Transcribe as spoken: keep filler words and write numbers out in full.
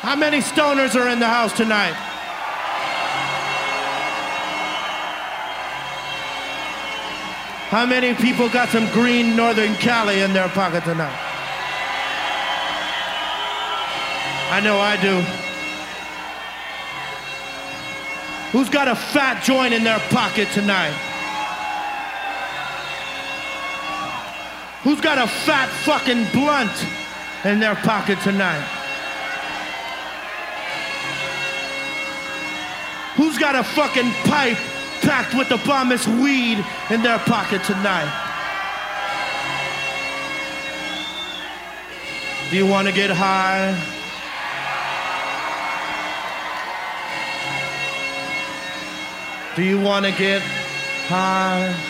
How many stoners are in the house tonight? How many people got some green Northern Cali in their pocket tonight? I know I do. Who's got a fat joint in their pocket tonight? Who's got a fat fucking blunt in their pocket tonight? Who's got a fucking pipe packed with the bombest weed in their pocket tonight? Do you want to get high? Do you want to get high?